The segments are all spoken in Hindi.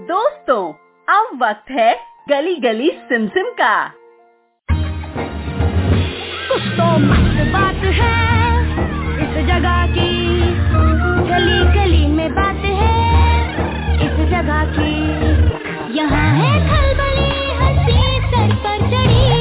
दोस्तों, अब वक्त है गली गली सिम सिम का। कुछ तो मस्त बात है इस जगह की, गली गली में बात है इस जगह की। यहाँ है खलबली हंसी सर पर चढ़ी,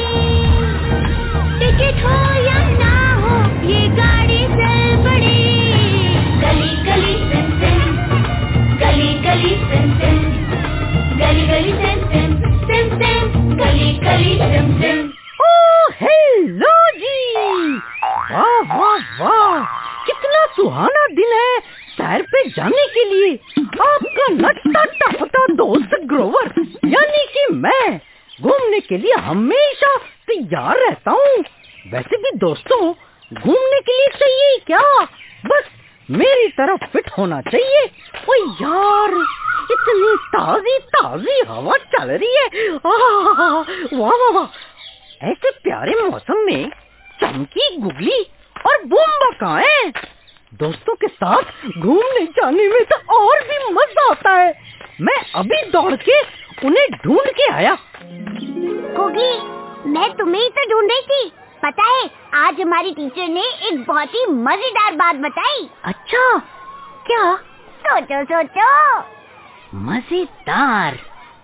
टिकट हो या ना हो ये गाड़ी चल पड़ी। गली गली सिम सिम, गली गली सिम सिम, गली गली सिम सिम, सिम सिम, गली गली सिम सिम। हेलो जी, वाह वाह वाह, कितना सुहाना दिन है सैर पे जाने के लिए। आपका नट्टा टपटा दोस्त ग्रोवर यानी कि मैं घूमने के लिए हमेशा तैयार रहता हूँ। वैसे भी दोस्तों, घूमने के लिए चाहिए क्या, बस मेरी तरफ फिट होना चाहिए। ओ यार, इतनी ताजी ताजी हवा चल रही है, वाह वाह वाह। ऐसे प्यारे मौसम में चमकी, गुगली और बूम्बा कहाँ है? दोस्तों के साथ घूमने जाने में तो और भी मजा आता है। मैं अभी दौड़ के उन्हें ढूंढ के आया। गुगली, मैं तुम्हें ही तो ढूंढ रही थी। पता है, आज हमारी टीचर ने एक बहुत ही मजेदार बात बताई। अच्छा, क्या? सोचो सोचो। मजेदार?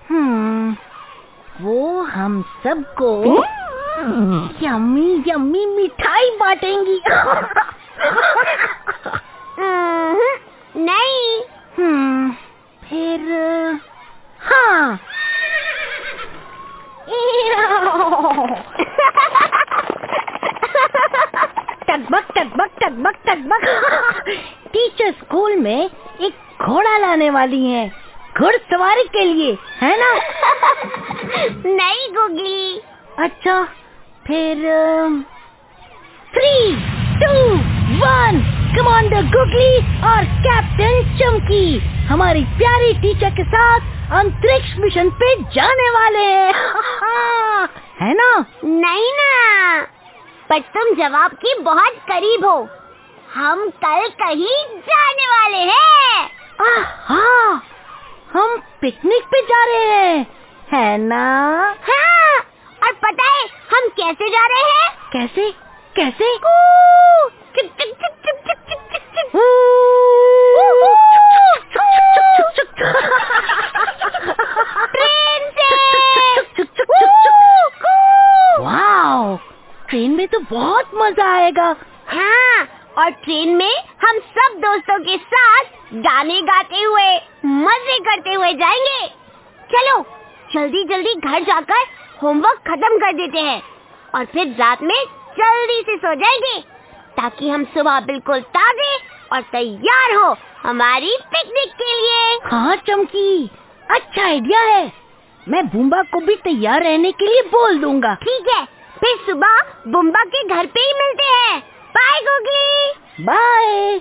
वो हम सबको यम्मी यम्मी मिठाई बांटेंगी। नहीं। फिर हाँ। टकबक टकबक टकबक टकबक। टीचर स्कूल में एक घोड़ा लाने वाली है, घुड़सवारी के लिए, है ना? नहीं गुगली। अच्छा, फिर 3, 2, 1, कमांडर गुगली और कैप्टन चमकी हमारी प्यारी टीचर के साथ अंतरिक्ष मिशन पे जाने वाले हैं। है ना? नहीं ना, पर तुम जवाब के बहुत करीब हो। हम कल कहीं जाने वाले हैं। हाँ, हम पिकनिक पे जा रहे हैं, है ना? हाँ, और पता है हम कैसे जा रहे हैं? कैसे कैसे? ट्रेन से। वाओ, ट्रेन में तो बहुत मजा आएगा। हाँ, और ट्रेन में हम सब दोस्तों के साथ गाने गाते हुए, मजे करते हुए जाएंगे। चलो जल्दी जल्दी घर जाकर होमवर्क खत्म कर देते हैं और फिर रात में जल्दी से सो जाएंगे, ताकि हम सुबह बिल्कुल ताजे और तैयार हो हमारी पिकनिक के लिए। हाँ चमकी, अच्छा आइडिया है। मैं बुम्बा को भी तैयार रहने के लिए बोल दूंगा। ठीक है, फिर सुबह बुम्बा के घर पे ही मिलते हैं। Bye Googly. Bye.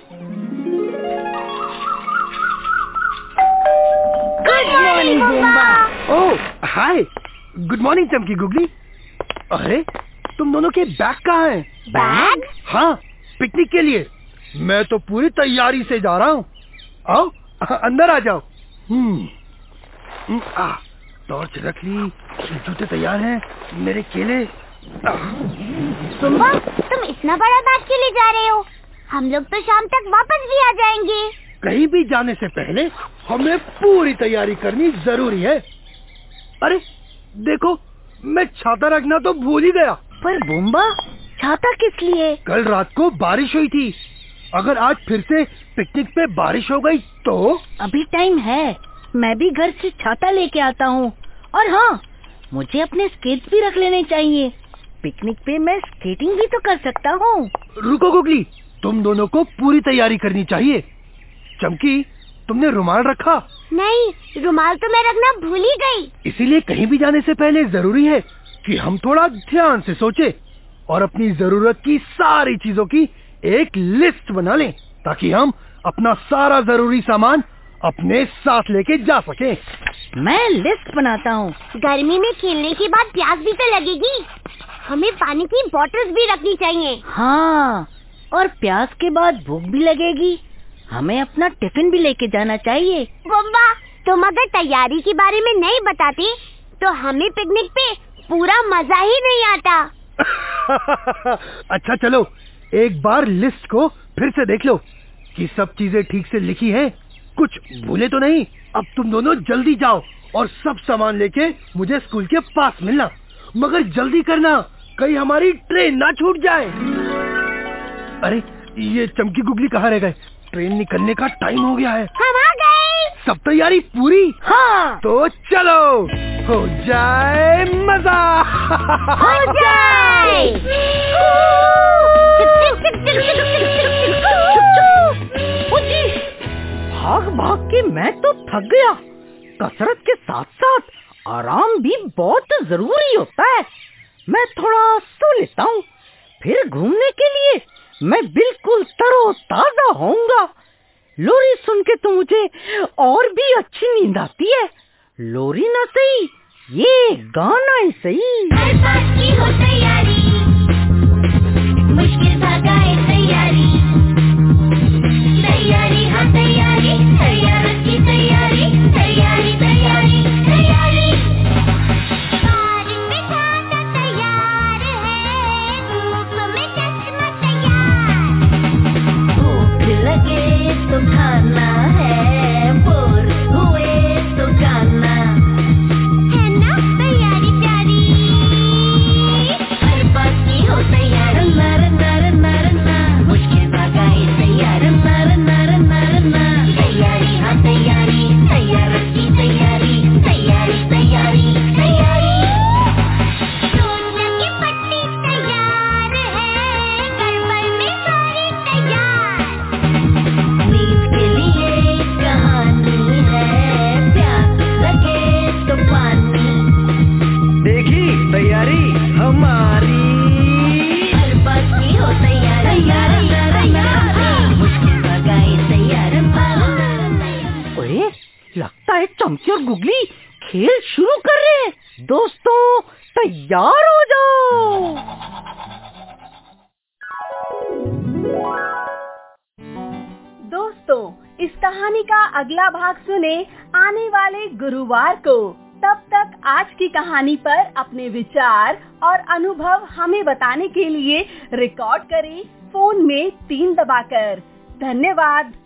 Good morning Bumba. Oh hi, good morning Chamki, Googly. अरे तुम दोनों के बैग कहाँ हैं? बैग? हाँ, पिकनिक के लिए। मैं तो पूरी तैयारी से जा रहा हूँ। आओ अंदर आ जाओ। टॉर्च रख ली, जूते तैयार हैं, मेरे केले। बुम्बा, तुम इतना बड़ा बैग क्यों ले जा रहे हो? हम लोग तो शाम तक वापस भी आ जाएंगे। कहीं भी जाने से पहले हमें पूरी तैयारी करनी जरूरी है। अरे देखो, मैं छाता रखना तो भूल ही गया। पर बुम्बा, छाता किस लिए? कल रात को बारिश हुई थी। अगर आज फिर से पिकनिक पे बारिश हो गई तो? अभी टाइम है, मैं भी घर से छाता लेके आता हूँ। और हाँ, मुझे अपने स्केट्स भी रख लेने चाहिए। पिकनिक पे मैं स्केटिंग भी तो कर सकता हूँ। रुको गुगली, तुम दोनों को पूरी तैयारी करनी चाहिए। चमकी, तुमने रुमाल रखा? नहीं, रुमाल तो मैं रखना भूल ही गई। इसीलिए कहीं भी जाने से पहले जरूरी है कि हम थोड़ा ध्यान से सोचें और अपनी जरूरत की सारी चीजों की एक लिस्ट बना लें, ताकि हम अपना सारा जरूरी सामान अपने साथ लेके जा सकें। मैं लिस्ट बनाता हूँ। गर्मी में खेलने के बाद प्यास भी तो लगेगी, हमें पानी की बोतल्स भी रखनी चाहिए। हाँ, और प्यास के बाद भूख भी लगेगी, हमें अपना टिफिन भी लेके जाना चाहिए। बुम्बा, तुम अगर तैयारी के बारे में नहीं बताती तो हमें पिकनिक पे पूरा मजा ही नहीं आता। अच्छा चलो, एक बार लिस्ट को फिर से देख लो कि सब चीजें ठीक से लिखी हैं, कुछ भूले तो नहीं। अब तुम दोनों जल्दी जाओ और सब सामान लेके मुझे स्कूल के पास मिलना, मगर जल्दी करना, कहीं हमारी ट्रेन ना छूट जाए। अरे ये चमकी गुगली कहाँ रह गए? ट्रेन निकलने का टाइम हो गया है। हम आ गए। सब तैयारी पूरी? हाँ। तो चलो, हो जाए मजा। हो जाए। भाग भाग के मैं तो थक गया। कसरत के साथ साथ आराम भी बहुत जरूरी होता है। मैं थोड़ा सो लेता हूँ, फिर घूमने के लिए मैं बिल्कुल तरोताजा होऊंगा। लोरी सुन के तो मुझे और भी अच्छी नींद आती है। लोरी ना सही, ये गाना ही सही। हर बात की हो तैयारी, मुश्किल भागाए तैयारी, तैयारी हाँ तैयारी, तैयार की तैयारी, तैयारी तैयारी तैयारी। बारिश में छाता तैयार है, धूप में चश्मा तैयार, भूख लगे तो खाना है, बोर हुए तो गाना है ना तैयारी प्यारी। हर बात की हो तैयार, नर नर नर ना, मुश्किल भागाए तैयार, नर नर नर ना, तैयारी हाँ तैयारी, तैयार की तैयारी, तैयारी तैयारी तैयारी। सोचा की पट्टी तैयार है, गड़बड़ में सारी तैयार, नींद के लिए कहानी है, प्यास लगे तो पानी, देखी तैयारी हमारी। हर बात की हो तैयार, तैयार तैयार, मुश्किल भगाए तैयार, अरे लगता है चमकी और गुगली खेल शुरू कर रहे हैं। दोस्तों तैयार हो जाओ। दोस्तों, इस कहानी का अगला भाग सुने आने वाले गुरुवार को। तब तक आज की कहानी पर अपने विचार और अनुभव हमें बताने के लिए रिकॉर्ड करें फोन में 3 दबाकर। धन्यवाद।